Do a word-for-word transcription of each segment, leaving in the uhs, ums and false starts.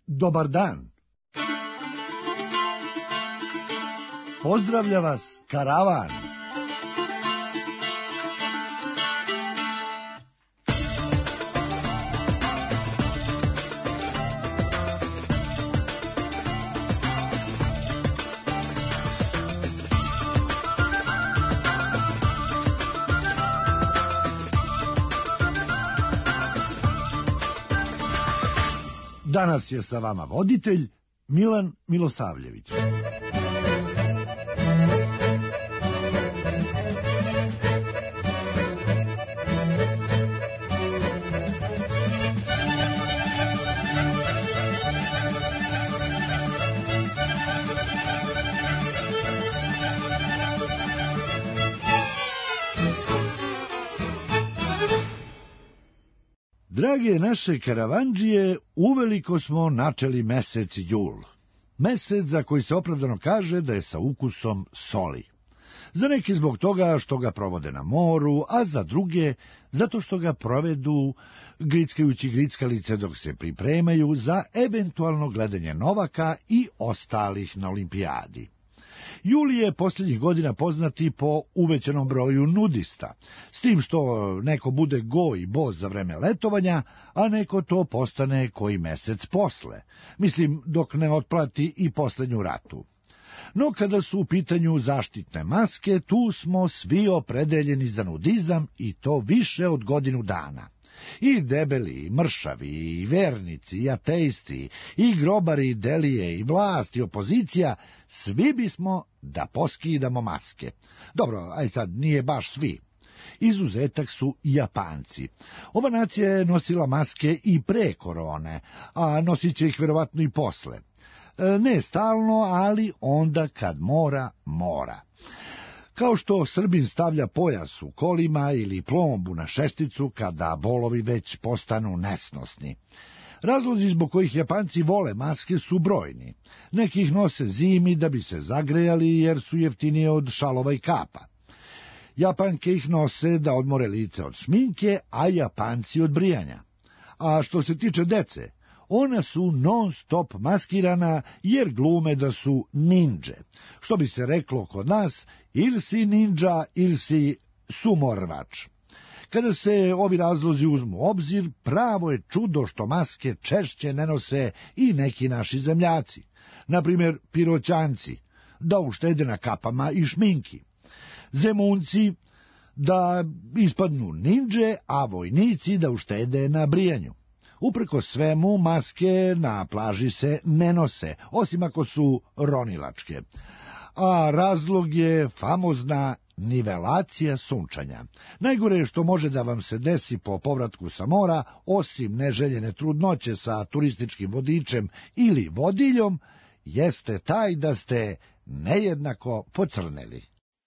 Dobar dan. Pozdravlja vas karavan. Danas je sa vama voditelj Milan Milosavljević. Drage naše karavandžije, uveliko smo načeli mesec jul. Mesec za koji se opravdano kaže da je sa ukusom soli. Za neki zbog toga što ga provode na moru, a za druge zato što ga provedu grickajući grickalice dok se pripremaju za eventualno gledanje Novaka i ostalih na olimpijadi. Jul je posljednjih godina poznati po uvećanom broju nudista, s tim što neko bude go i bos za vreme letovanja, a neko to postane koji mesec posle, mislim dok ne otplati i poslednju ratu. No kada su u pitanju zaštitne maske, tu smo svi opredeljeni za nudizam i to više od godinu dana. I debeli, i mršavi, i vernici, i ateisti, i grobari, i delije, i vlast, i opozicija, svi bismo da poskidamo maske. Dobro, aj sad nije baš svi. Izuzetak su Japanci. Ova nacija je nosila maske i pre korone, a nosit će ih vjerovatno i posle. Ne stalno, ali onda kad mora, mora. Kao što Srbin stavlja pojas u kolima ili plombu na šesticu kada bolovi već postanu nesnosni. Razlozi zbog kojih Japanci vole maske su brojni. Neki ih nose zimi da bi se zagrejali jer su jeftinije od šalova i kapa. Japanke ih nose da odmore lice od šminke, a Japanci od brijanja. A što se tiče dece, ona su non stop maskirana jer glume da su ninđe. Što bi se reklo kod nas, ili si ninđa ili si sumorvač. Kada se ovi razlozi uzmu u obzir, pravo je čudo što maske češće ne nose i neki naši zemljaci, na primjer Piroćanci, da uštede na kapama i šminki, Zemunci da ispadnu ninđe, a vojnici da uštede na brijanju. Upreko svemu, maske na plaži se ne nose, osim ako su ronilačke. A razlog je famozna nivelacija sunčanja. Najgore je što može da vam se desi po povratku sa mora, osim neželjene trudnoće sa turističkim vodičem ili vodiljom, jeste taj da ste nejednako pocrneli.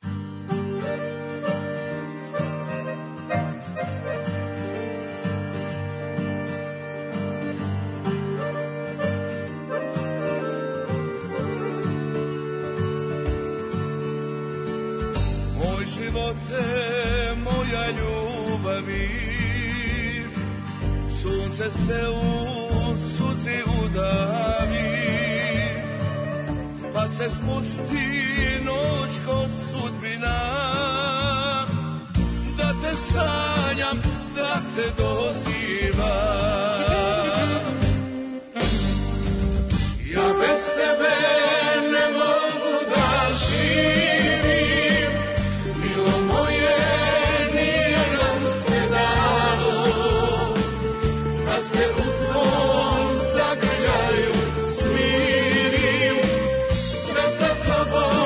Živote, moja ljubavi, sunce se u suzi udavi, pa se spusti noć ko sudbina, da te sanjam, da te dozivam. Ja bez tebe ne mogu da živim, Tobom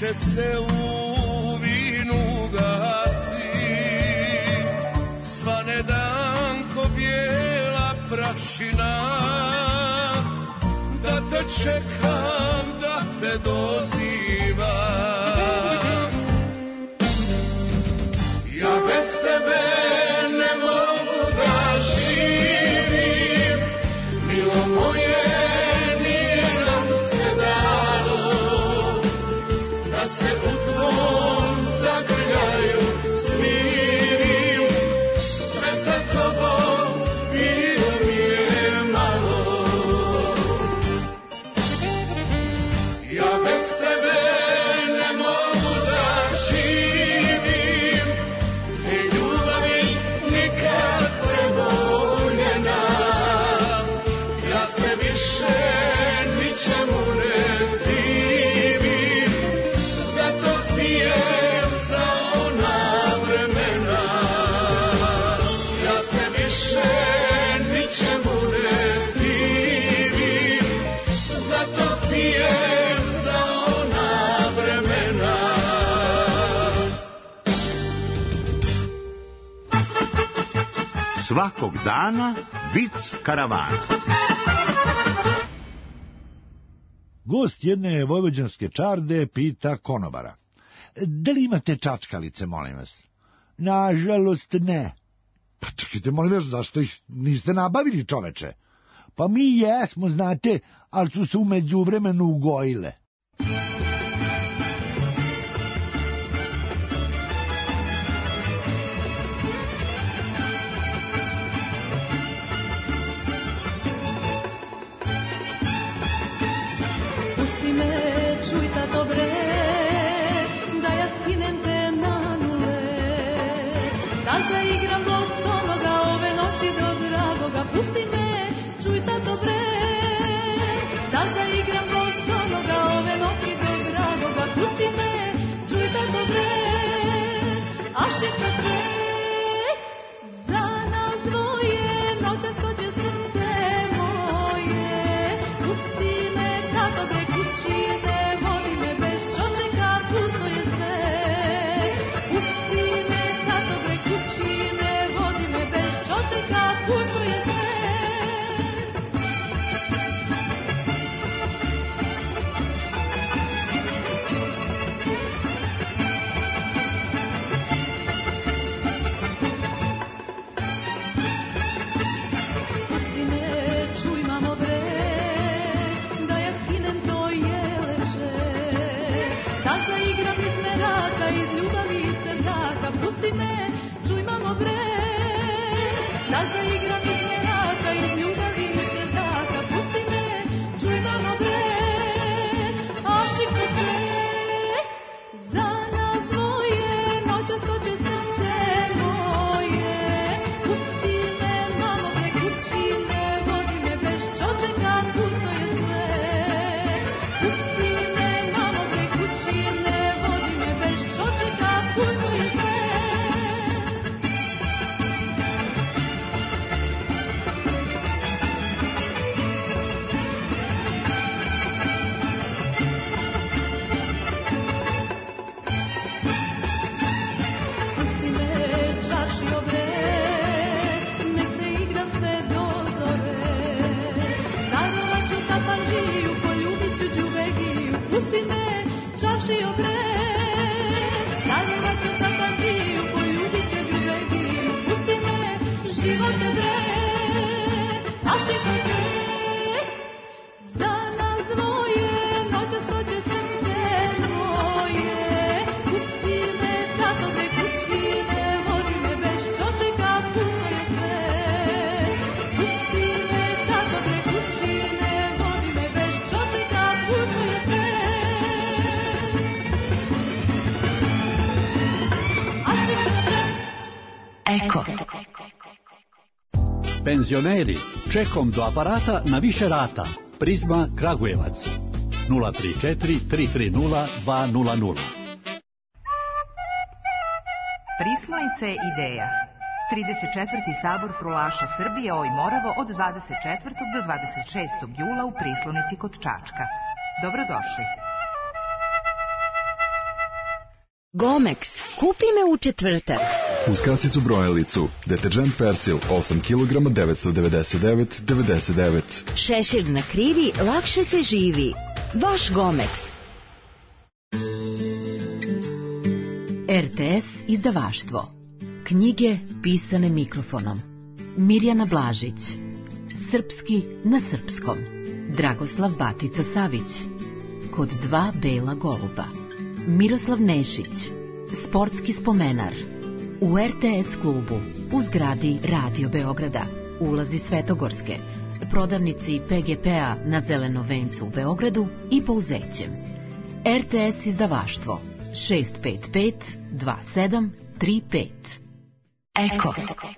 sunce se u vinu gasi, svane dan ko bijela prašina, da te čekam, da te dozivam. Ja bez tebe ne mogu da živim, milo moje, nije nam se dalo da se u tvom zagrljaju smirim. Sve za tobom bilo mi je malo. Ja bez tebe ne mogu da živim, ni ljubavi nikad preboljena. Ja se više ničemu ne divim, zato pijem za ona vremena. Ja se više ničemu ne divim, zato pijem za ona vremena. Svakog dana vic karavana. Gost jedne vojvođanske čarde pita konobara: da li imate čačkalice, molim vas? Nažalost ne. Pa čekajte, molim vas, zašto ih niste nabavili, čoveče? Pa mi jesmo, znate, ali su se u međuvremenu ugojile. Pusti me, čuj tato bre, da ja skinem te manule, da zaigram bosonoga ove noći do dragoga. Pusti me, čuj tato bre, da zaigram bosonoga ove noći do dragoga. Pusti me, čuj tato bre, aši čače, za nas dvoje noćas hoće srce moje. Pusti me tato bre, kući ne vodi me bez čočeka, pusto je sve. Pusti me tato bre, kući ne vodi me bez čočeka, pusto je sve. Pusti me, čuj mamo bre, da ja skinem to jeleče, da zaigram iz meraka, iz ljubavi i srdaka. Pusti me, čuj mamo bre, da zaigram iz meraka, iz ljubavi i srdaka. Pusti me, čuj mamo bre, aši čeče, za nas dvoje noćas hoće srce moje. Pusti me mamo bre, kući ne vodi me bez čočeka, pusto je sve. Pusti me mamo bre, kući ne vodi me bez čočeka, pusto je sve. Pusti me, čašio bre, nek se igra sve do zore. Darovat ću tapanđiju, poljubit ću đubegiju. Pusti me, čašio bre, darovat ću tapanđiju, poljubit ću đubegiju. Pusti me, živote bre, aši čače, za nas dvoje noćas hoće srce moje. Pusti me tato bre, kući ne vodi me bez čočeka, pusto je sve. Pusti me tato bre, kući ne vodi me bez čočeka, pusto je sve. Aši čače. Eko. Penzioneri, čekom do aparata na više rata. Prizma Kragujevac. nula tri četiri tri tri nula dva nula nula. Prislonice ideja. trideset četvrti sabor frulaša Srbije Oj Moravo od dvadeset četvrtog do dvadeset šestog jula u Prislonici kod Čačka. Dobrodošli. Gomex, kupi me u četvrtak. Uz kasicu brojalicu, deterđent Persil osam kilograma devetsto devedeset devet devedeset devet. Šešir na krivi, lakše se živi. Vaš Gomex. R T S izdavaštvo. Knjige pisane mikrofonom. Mirjana Blažić. Srpski na srpskom. Dragoslav Batica Savić. Kod dva bela goluba. Miroslav Nešić. Sportski spomenar. U R T S klubu. U zgradi Radio Beograda. Ulazi Svetogorske. Prodavnici P G P-a na Zelenom vencu u Beogradu i Pouzećem. R T S izdavaštvo. šest pet pet dva sedam tri pet. Eko.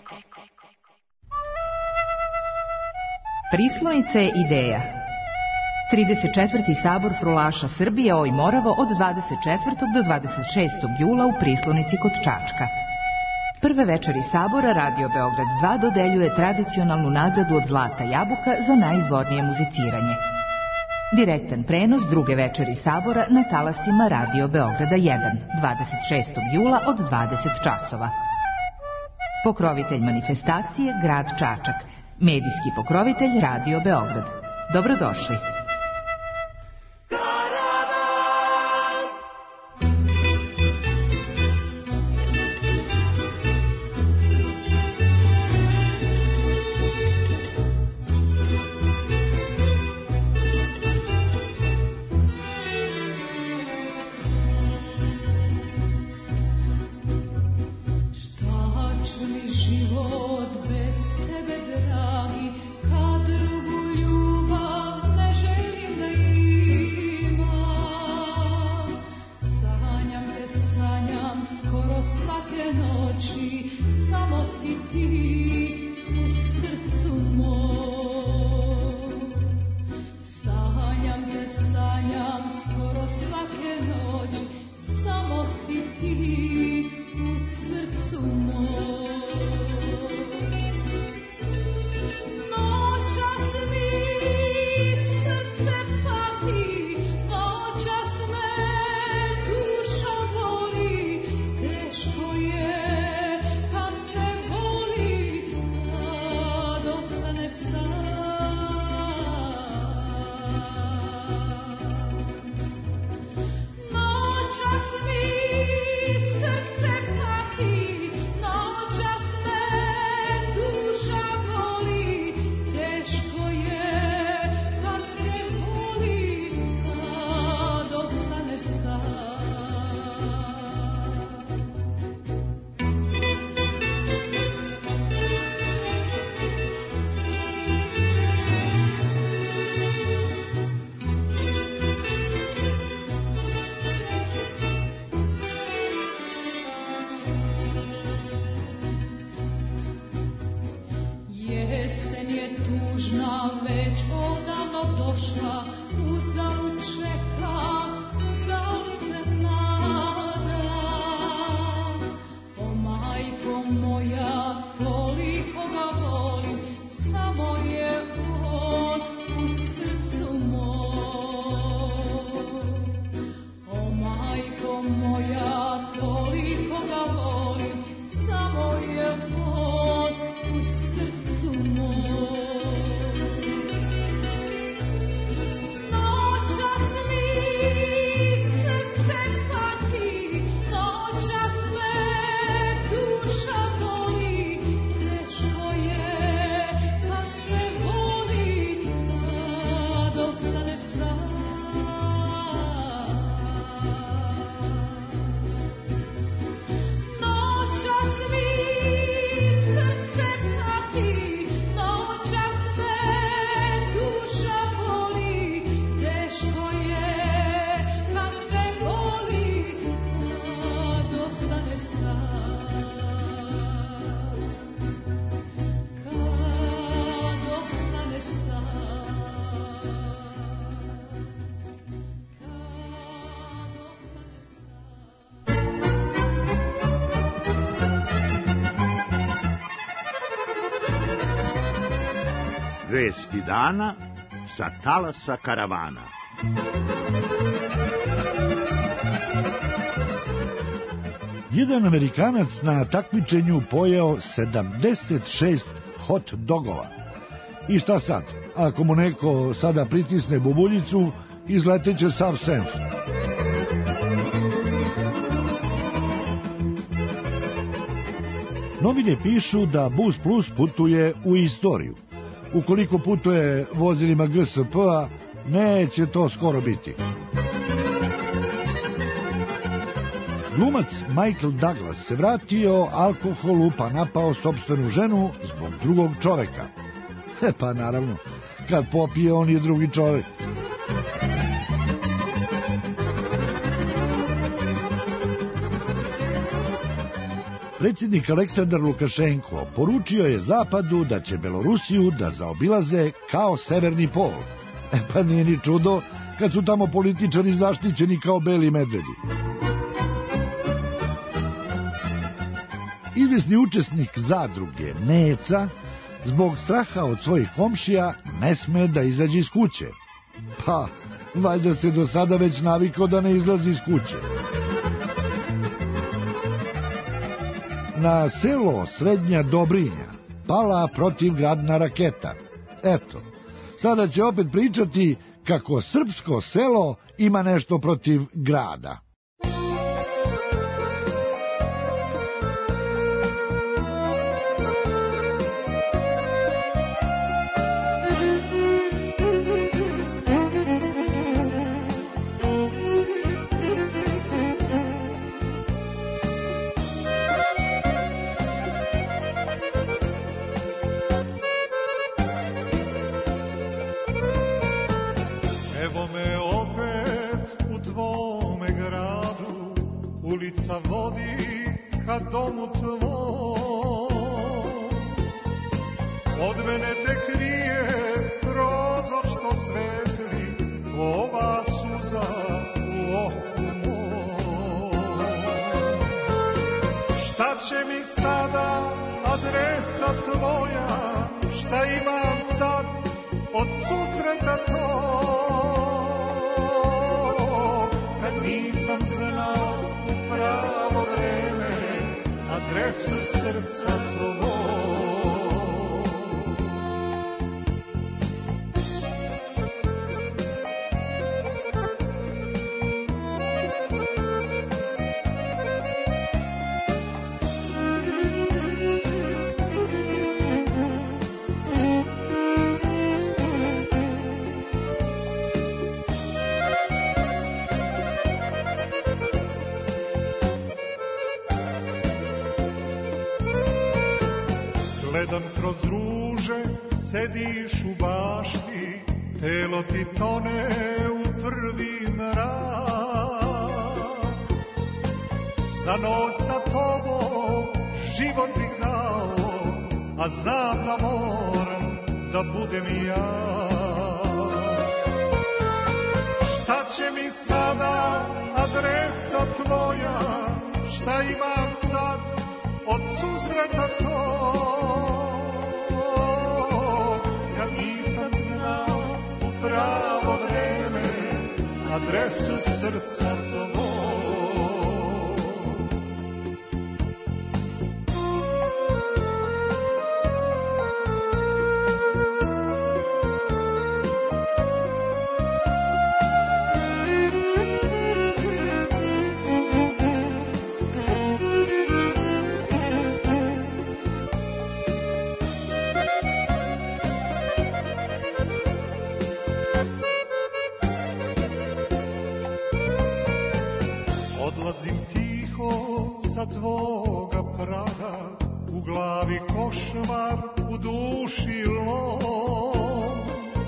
Prislonice ideja. trideset četvrti sabor frulaša Srbije Oj Moravo od dvadeset četvrtog do dvadeset šestog jula u Prislonici kod Čačka. Prve večeri sabora Radio Beograd dva dodeljuje tradicionalnu nagradu od Zlata jabuka za najizvornije muziciranje. Direktan prenos druge večeri sabora na talasima Radio Beograda jedan, dvadeset šestog jula od dvadeset časova. Pokrovitelj manifestacije Grad Čačak. Medijski pokrovitelj Radio Beograd. Dobrodošli. Vesti dana sa talasa karavana. Jedan Amerikanac na takmičenju pojeo sedamdeset šest hot dogova. I šta sad? Ako mu neko sada pritisne bubuljicu, izleteće sav senf. Novine pišu da Bus Plus putuje u istoriju. Ukoliko putuje vozilima G S P-a, neće to skoro biti. Glumac Michael Douglas se vratio alkoholu pa napao sopstvenu ženu zbog drugog čoveka. E pa naravno, kad popije on je drugi čovek. Predsjednik Aleksandar Lukašenko poručio je Zapadu da će Belorusiju da zaobilaze kao severni pol. E pa nije ni čudo kad su tamo političari zaštićeni kao beli medvedi. Izvesni učesnik zadruge Neca zbog straha od svojih komšija ne sme da izađe iz kuće. Pa, valjda se do sada već navikao da ne izlazi iz kuće. Na selo Srednja Dobrinja pala protivgradna raketa. Eto, sada će opet pričati kako srpsko selo ima nešto protiv grada. Gledam kroz ruže, sediš u bašti, telo ti tone u prvi mrak. Za noć sa tobom život bih dao, a znam da moram da budem ja. Šta će mi sada adresa tvoja, šta imam sad od susreta tvoj? Pravo vreme, adresu srca tvojeg. Odlazim tiho sa tvoga praga, u glavi košmar, u duši lom.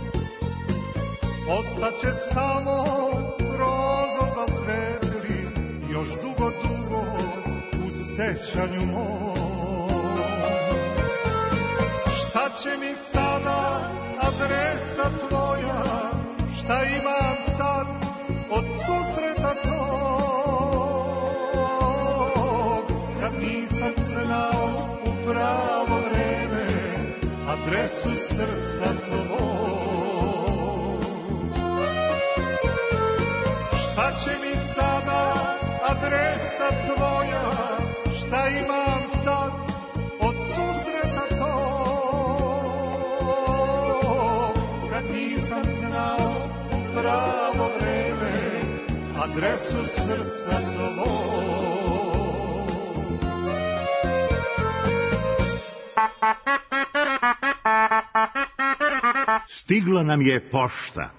Ostaće samo prozor da svetli, još dugo, dugo u sećanju mom. Šta će mi sada adresa tvoja, šta imam sad od susreta tvojeg? Pravo vreme, adresu srca tvojeg. Šta će mi sada adresa tvoja, adresu srca tvog. Stigla nam je pošta.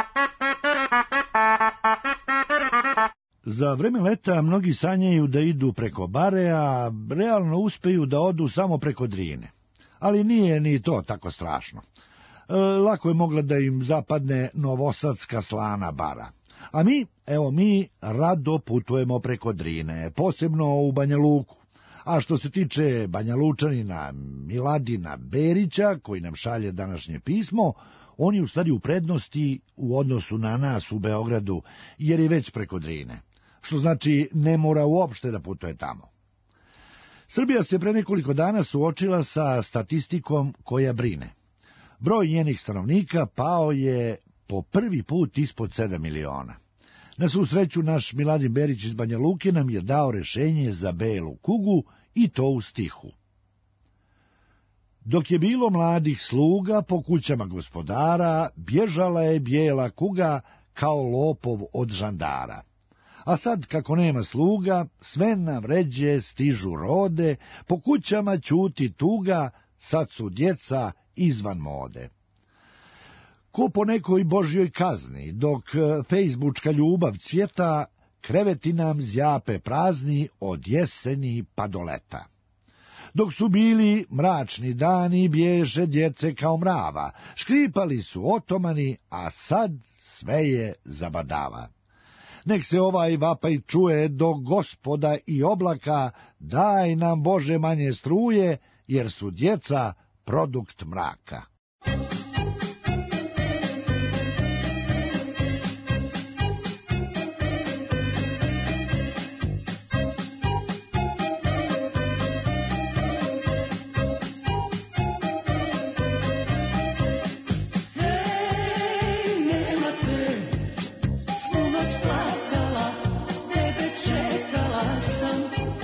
Za vreme leta mnogi sanjaju da idu preko Bare, a realno uspeju da odu samo preko Drine. Ali nije ni to tako strašno. E, lako je mogla da im zapadne novosadska slana Bara. A mi, evo mi, rado putujemo preko Drine, posebno u Banja Luku. A što se tiče Banja Lučanina Miladina Berića, koji nam šalje današnje pismo, on je u stvari u prednosti u odnosu na nas u Beogradu, jer je već preko Drine, što znači ne mora uopšte da putuje tamo. Srbija se pre nekoliko dana suočila sa statistikom koja brine. Broj njenih stanovnika pao je po prvi put ispod sedam miliona. Na svu sreću, naš Miladin Berić iz Banja Luke nam je dao rešenje za belu kugu, i to u stihu. Dok je bilo mladih sluga po kućama gospodara, bježala je bijela kuga kao lopov od žandara. A sad, kako nema sluga, sve nam ređe stižu rode, po kućama ćuti tuga, sad su djeca izvan mode. Ko po nekoj božjoj kazni, dok fejsbučka ljubav cvjeta, kreveti nam zjape prazni od jeseni pa do leta. Dok su bili mračni dani, bježe djece kao mrava, škripali su otomani, a sad sve je zabadava. Nek se ovaj vapaj čuje do Gospoda i oblaka, daj nam Bože manje struje, jer su djeca produkt mraka.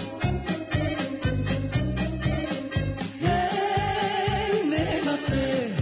Hey, nema te,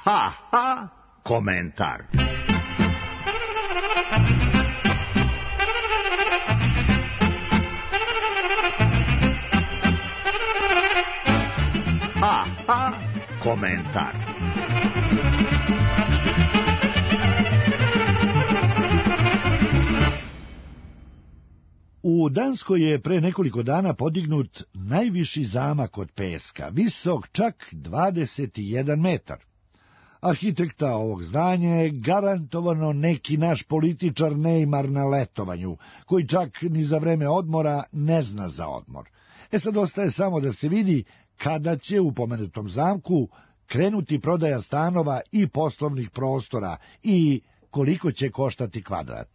Ha, ha, komentar. Ha, ha, komentar. U Danskoj je pre nekoliko dana podignut najviši zamak od peska, visok čak dvadeset jedan metar. Arhitekta ovog zdanja je garantovano neki naš političar Neymar na letovanju, koji čak ni za vreme odmora ne zna za odmor. E sad ostaje samo da se vidi kada će u pomenutom zamku krenuti prodaja stanova i poslovnih prostora i koliko će koštati kvadrat.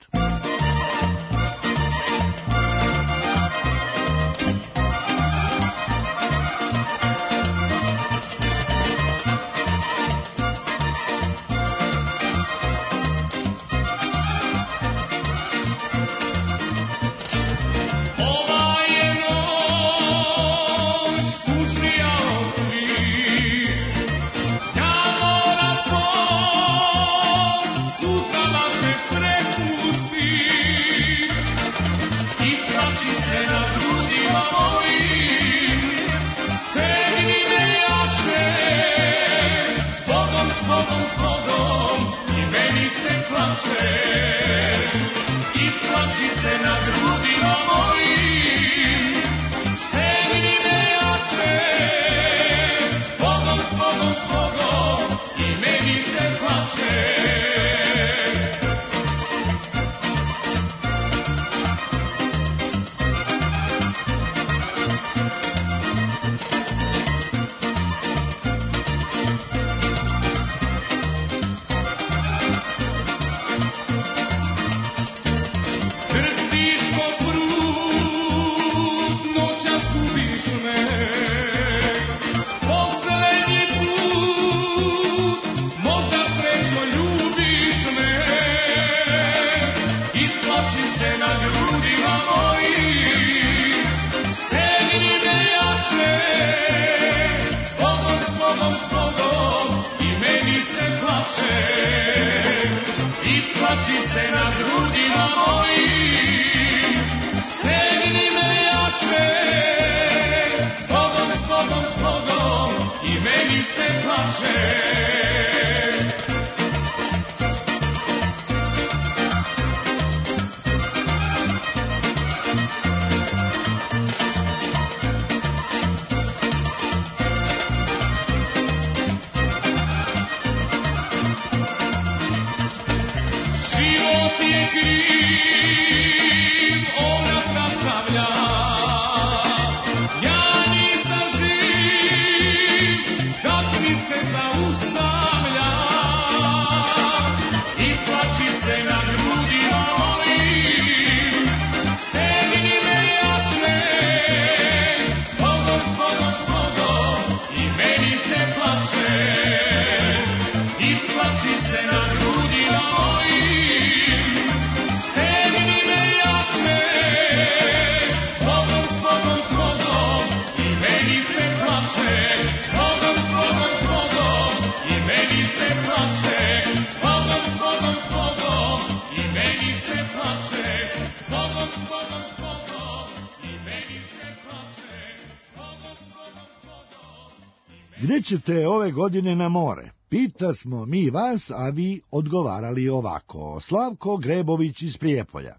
Gde ćete ove godine na more? Pita smo mi vas, a vi odgovarali ovako. Slavko Grebović iz Prijepolja.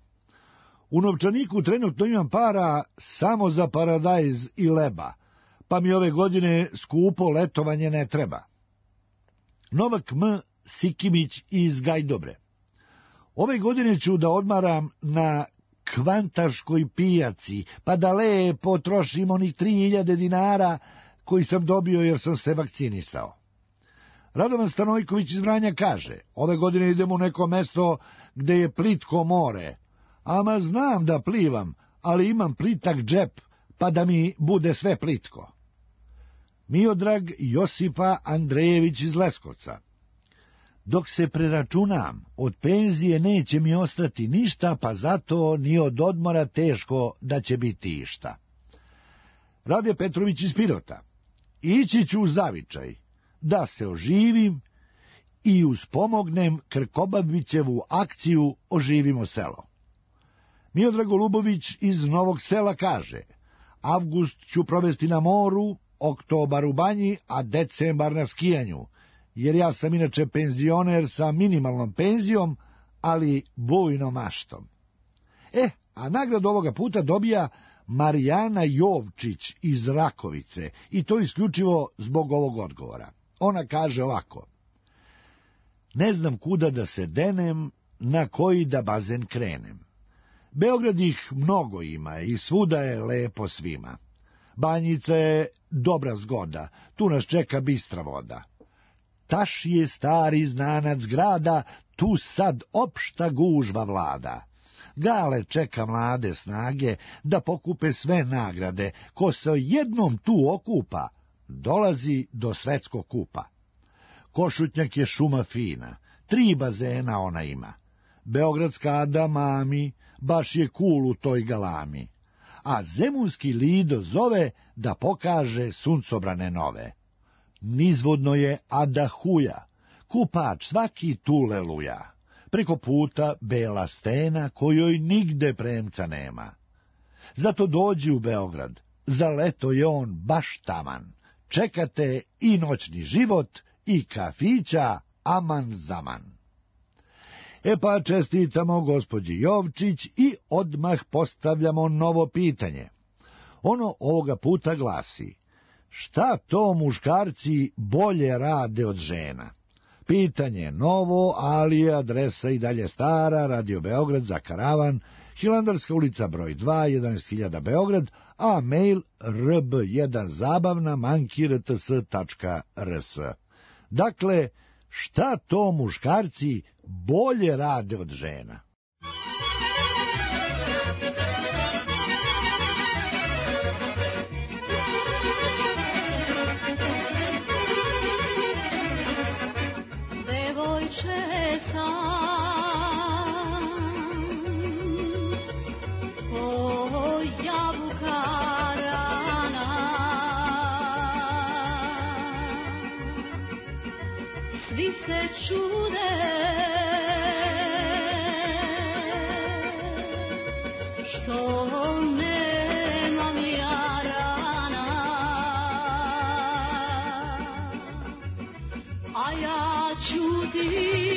U novčaniku trenutno imam para samo za paradajz i leba, pa mi ove godine skupo letovanje ne treba. Novak M. Sikimić iz Gajdobre. Ove godine ću da odmaram na Kvantaškoj pijaci, pa da lepo trošim onih tri hiljade dinara koji sam dobio jer sam se vakcinisao. Radovan Stanojković iz Vranja kaže, ove godine idemo u neko mesto gde je plitko more, ama znam da plivam, ali imam plitak džep, pa da mi bude sve plitko. Miodrag Josipa Andrejević iz Leskovca. Dok se preračunam, od penzije neće mi ostati ništa, pa zato ni od odmora teško da će biti išta. Rade Petrović iz Pirota. Ići ću u zavičaj, da se oživim i uspomognem Krkobabićevu akciju Oživimo selo. Miodrag Golubović iz Novog Sela kaže: avgust ću provesti na moru, oktobar u banji, a decembar na skijanju, jer ja sam inače penzioner sa minimalnom penzijom, ali bujnom maštom. E, a nagradu ovoga puta dobija Marijana Jovčić iz Rakovice, i to isključivo zbog ovog odgovora. Ona kaže ovako: ne znam kuda da se denem, na koji da bazen krenem. Beograd ih mnogo ima i svuda je lepo svima. Banjica je dobra zgoda, tu nas čeka bistra voda. Taš je stari znanac grada, tu sad opšta gužva vlada. Gale čeka mlade snage da pokupe sve nagrade, ko se jednom tu okupa, dolazi do svetskog kupa. Košutnjak je šuma fina, tri bazena ona ima. Beogradska Ada mami, baš je cool u toj galami. A zemunski Lido zove da pokaže suncobrane nove. Nizvodno je Ada huja, kupač svaki tule luja. Preko puta bela stena kojoj nigde premca nema. Zato dođi u Beograd, za leto je on baš taman. Čekate i noćni život i kafića aman zaman. E pa čestitamo gospođi Jovčić i odmah postavljamo novo pitanje. Ono ovoga puta glasi: šta to muškarci bolje rade od žena? Pitanje je novo, ali je adresa i dalje stara, Radio Beograd za Karavan, Hilandarska ulica broj dva, jedanaest hiljada Beograd, a mail r b jedan zabavna manki r t s tačka r s. Dakle, šta to muškarci bolje rade od žena? Devojče sam, o jabuka rana, svi se čude što nemam ja rana, a ja čutim,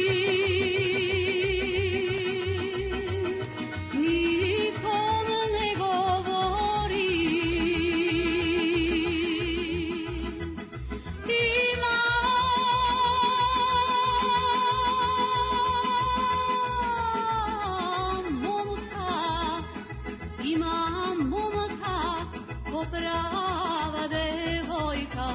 nikom ne govorim. Imam momka, imam momka, ko prava devojka.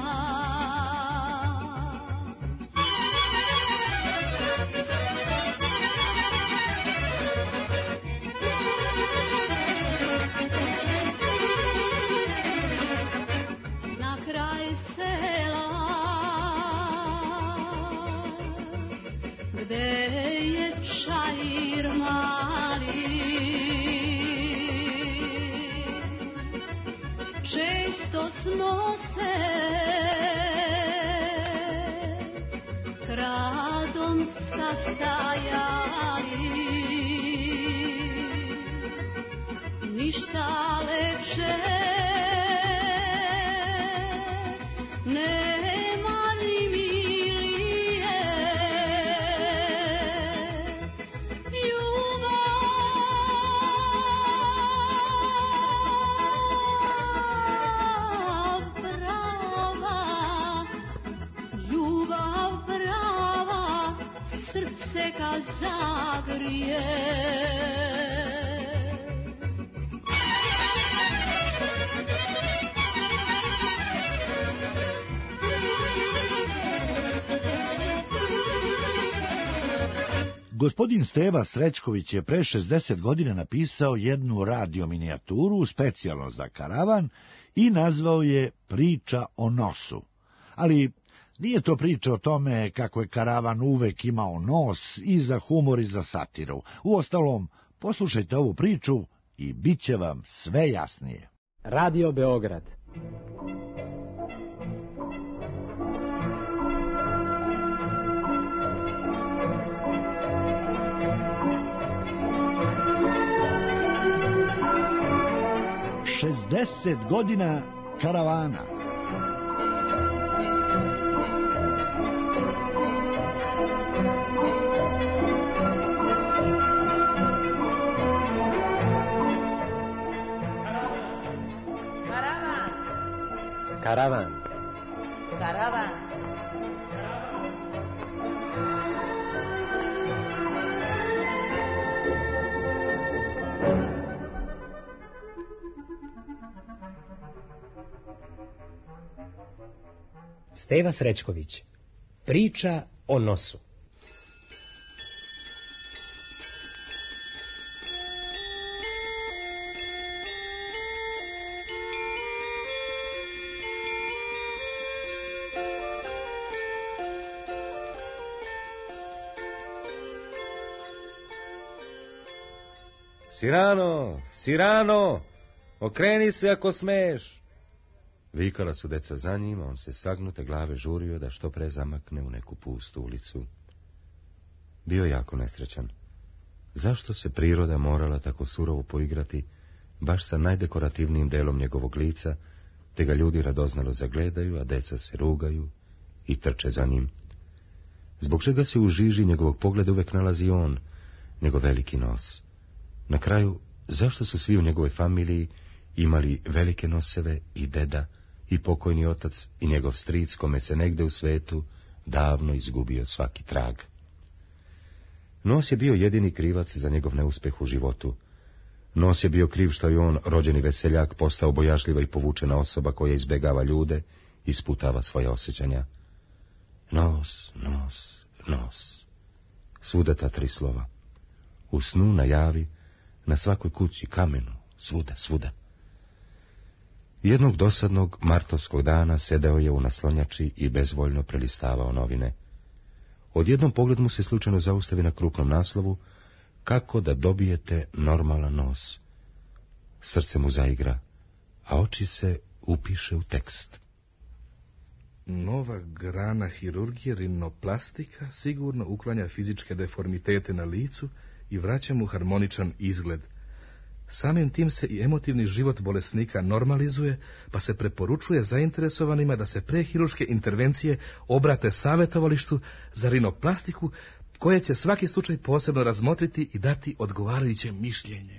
Na kraj sela, gde je čair mali, često smo se kradom sastajali. Ništa lepše nema ni milije, ljubav prava, ljubav prava, srce kad zagrije. Gospodin Steva Srećković je pre šezdeset godina napisao jednu radio minijaturu specijalno za Karavan i nazvao je Priča o nosu. Ali nije to priča o tome kako je Karavan uvek imao nos i za humor i za satiru. Uostalom, poslušajte ovu priču i bit će vam sve jasnije. Radio Beograd. deset godina karavana. Karavan. Karavan. Steva Srećković. Priča o nosu. Sirano, Sirano, okreni se ako smeš. Vikala su deca za njim, a on se sagnute glave žurio da što pre zamakne u neku pustu ulicu. Bio jako nesrećan. Zašto se priroda morala tako surovo poigrati baš sa najdekorativnijim delom njegovog lica, te ga ljudi radoznalo zagledaju, a deca se rugaju i trče za njim? Zbog čega se u žiži njegovog pogleda uvek nalazi on, njegov veliki nos? Na kraju, zašto su svi u njegovoj familiji imali velike noseve i deda, i pokojni otac, i njegov stric, kome se negde u svetu davno izgubio svaki trag? Nos je bio jedini krivac za njegov neuspeh u životu. Nos je bio kriv što je on, rođeni veseljak, postao bojažljiva i povučena osoba koja izbegava ljude i sputava svoje osjećanja. Nos, nos, nos. Svuda ta tri slova. U snu, na javi, na svakoj kući, kamenu, svuda, svuda. Jednog dosadnog martovskog dana sedeo je u naslonjači i bezvoljno prelistavao novine. Odjednom pogled mu se slučajno zaustavi na krupnom naslovu "Kako da dobijete normalan nos". Srce mu zaigra, a oči se upiše u tekst. Nova grana hirurgije, rinoplastika, sigurno uklanja fizičke deformitete na licu i vraća mu harmoničan izgled. Samim tim se i emotivni život bolesnika normalizuje, pa se preporučuje zainteresovanima da se pre hirurške intervencije obrate savjetovalištu za rinoplastiku, koje će svaki slučaj posebno razmotriti i dati odgovarajuće mišljenje.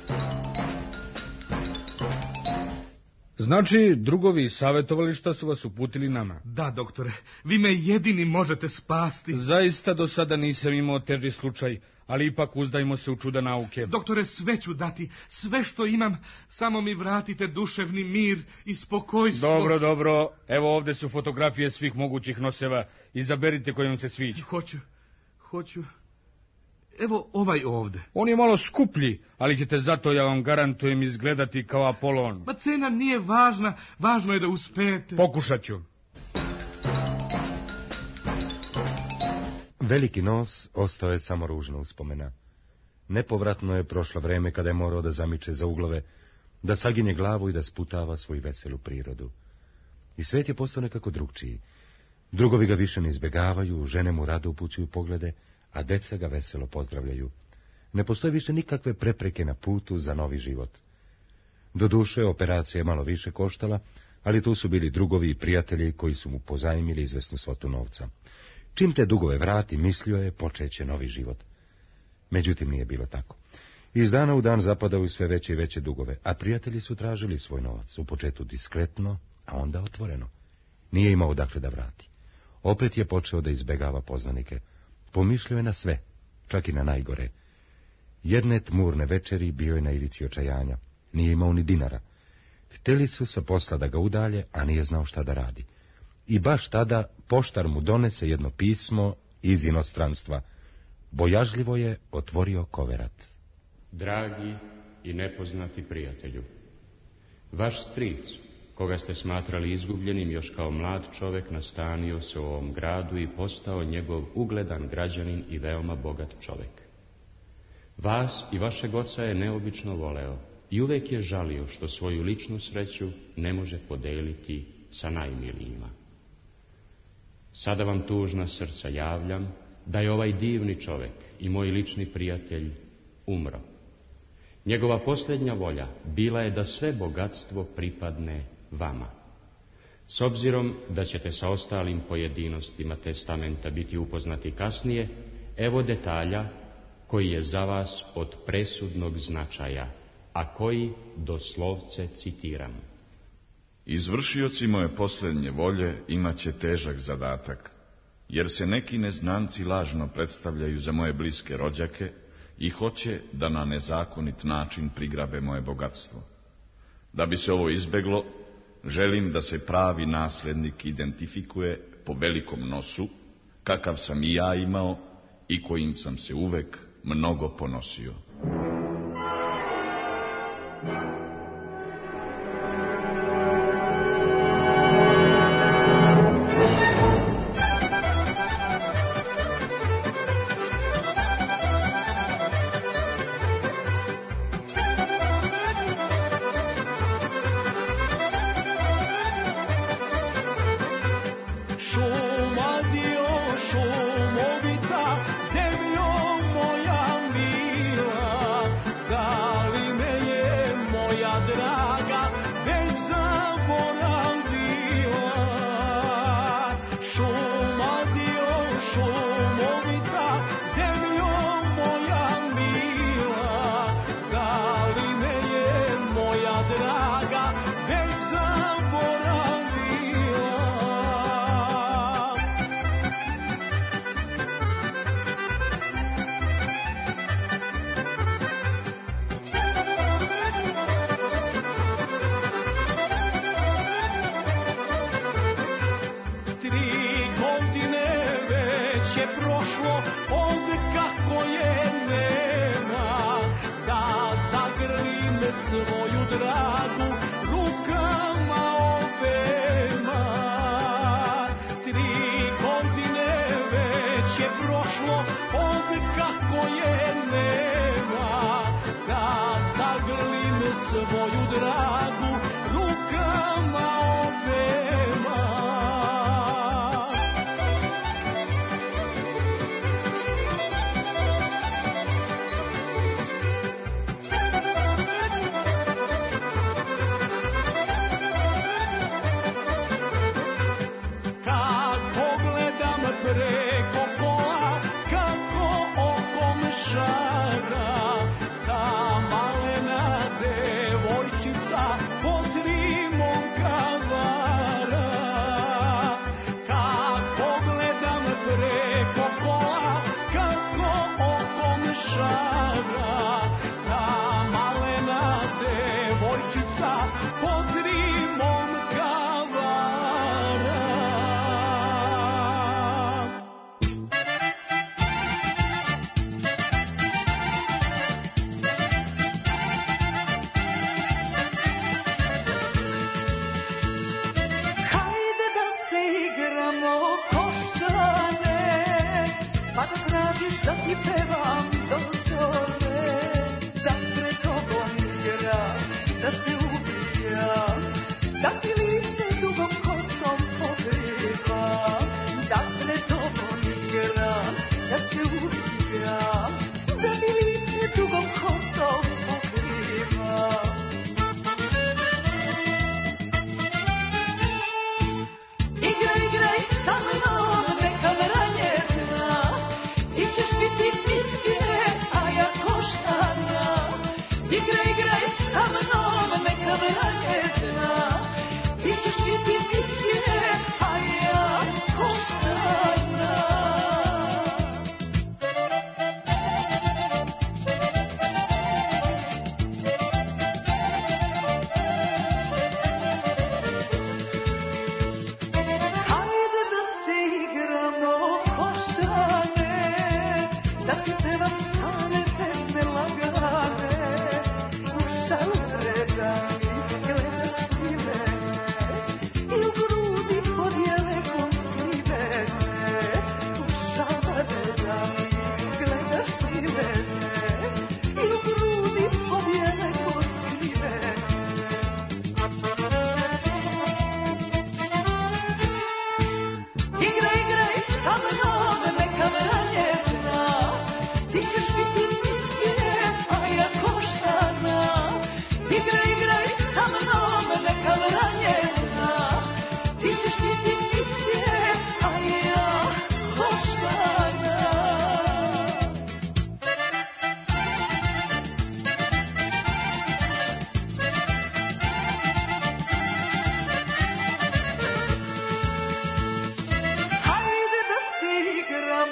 Znači, drugovi iz savjetovališta su vas uputili nama? Da, doktore, vi me jedini možete spasti. Zaista do sada nisam imao teži slučaj, ali ipak uzdajmo se u čuda nauke. Doktore, sve ću dati, sve što imam, samo mi vratite duševni mir i spokojstvo. Dobro, dobro, evo ovdje su fotografije svih mogućih noseva, izaberite koji vam se sviđa. Hoću, hoću. Evo ovaj ovde. On je malo skuplji, ali ćete zato, ja vam garantujem, izgledati kao Apolon. Ma cena nije važna, važno je da uspijete. Pokušat ću. Veliki nos ostao je samo ružna uspomena. Nepovratno je prošlo vreme kada je morao da zamiče za uglove, da saginje glavu i da sputava svoju veselu prirodu. I svet je postao nekako drugčiji. Drugovi ga više ne izbegavaju, žene mu rado upućuju poglede, a deca ga veselo pozdravljaju. Ne postoje više nikakve prepreke na putu za novi život. Doduše, operacija je malo više koštala, ali tu su bili drugovi i prijatelji koji su mu pozajmili izvesnu svotu novca. Čim te dugove vrati, mislio je, počeće novi život. Međutim, nije bilo tako. Iz dana u dan zapadaju sve veće i veće dugove, a prijatelji su tražili svoj novac, u početku diskretno, a onda otvoreno. Nije imao odakle da vrati. Opet je počeo da izbegava poznanike. Pomišljao je na sve, čak i na najgore. Jedne tmurne večeri bio je na ivici očajanja. Nije imao ni dinara. Hteli su sa posla da ga udalje, a nije znao šta da radi. I baš tada poštar mu donese jedno pismo iz inostranstva. Bojažljivo je otvorio koverat. Dragi i nepoznati prijatelju, vaš stric, koga ste smatrali izgubljenim još kao mlad čovek, nastanio se u ovom gradu i postao njegov ugledan građanin i veoma bogat čovek. Vas i vašeg oca je neobično voleo i uvek je žalio što svoju ličnu sreću ne može podeliti sa najmilijima. Sada vam tužna srca javljam da je ovaj divni čovek i moj lični prijatelj umro. Njegova posljednja volja bila je da sve bogatstvo pripadne vama. S obzirom da ćete sa ostalim pojedinostima testamenta biti upoznati kasnije, evo detalja koji je za vas od presudnog značaja, a koji doslovce citiram. Izvršioci moje posljednje volje imaće težak zadatak, jer se neki neznanci lažno predstavljaju za moje bliske rođake i hoće da na nezakonit način prigrabe moje bogatstvo. Da bi se ovo izbeglo, želim da se pravi naslednik identifikuje po velikom nosu, kakav sam i ja imao i kojim sam se uvek mnogo ponosio.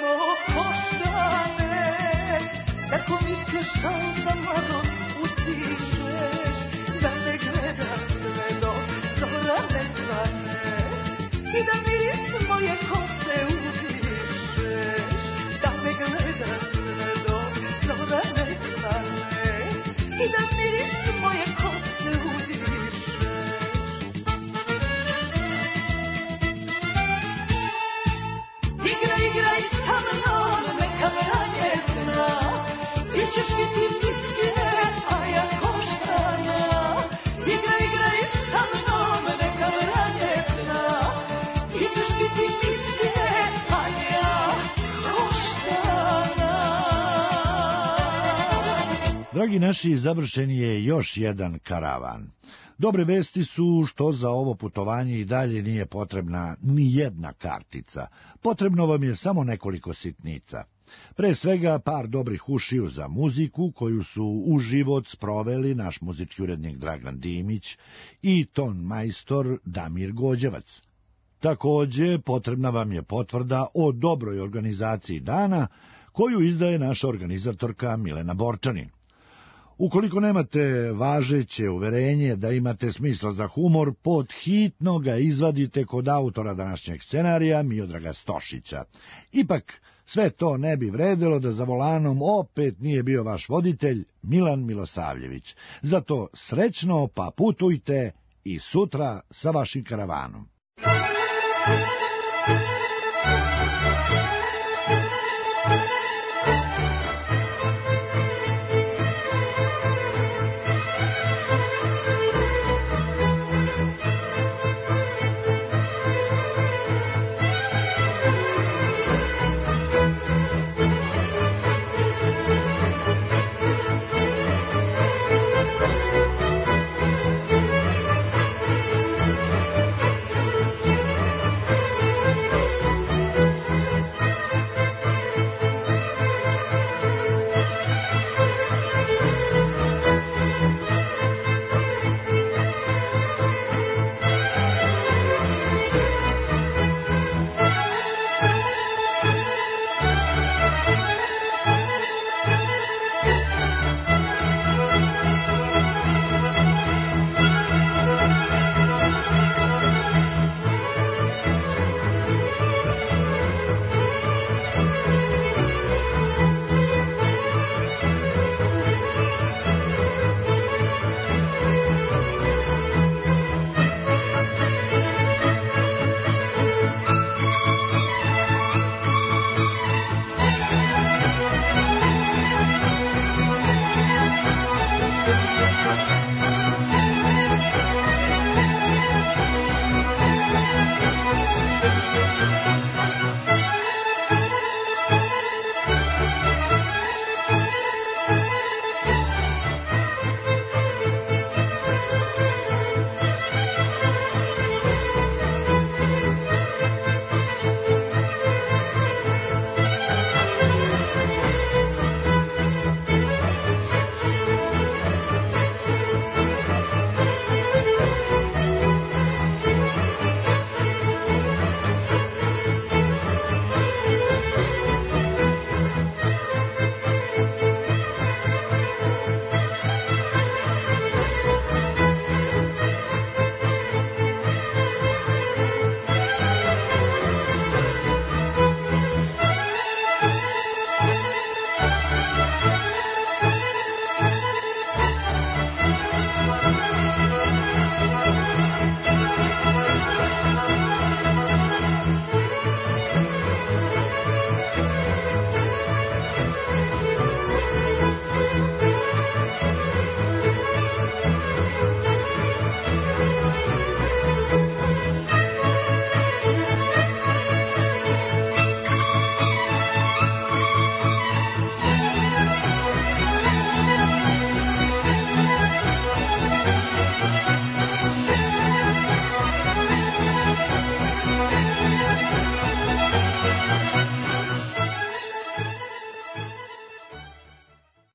samo koštane, tako mi se šal za mladost utišeš, da ne gledaš sve dok zora ne svane i da miris moje kose udišeš, da ne gledaš sve dok zora ne svane i da miris moje kose udišeš. Igraj, igraj sa mnom, neka vranje zna, ti ćeš biti mitke, a ja koštana. Igraj, igraj sa mnom, neka vranje zna, ti ćeš biti mitke, a ja koštana. Dragi naši, završen je još jedan karavan. Dobre vesti su što za ovo putovanje i dalje nije potrebna ni jedna kartica. Potrebno vam je samo nekoliko sitnica. Pre svega par dobrih ušiju za muziku koju su u život sproveli naš muzički urednik Dragan Dimić i ton majstor Damir Gođevac. Takođe, potrebna vam je potvrda o dobroj organizaciji dana koju izdaje naša organizatorka Milena Borčanin. Ukoliko nemate važeće uverenje da imate smisla za humor, pod hitno ga izvadite kod autora današnjeg scenarija Miodraga Stošića. Ipak, sve to ne bi vredelo da za volanom opet nije bio vaš voditelj Milan Milosavljević. Zato srećno pa putujte i sutra sa vašim karavanom.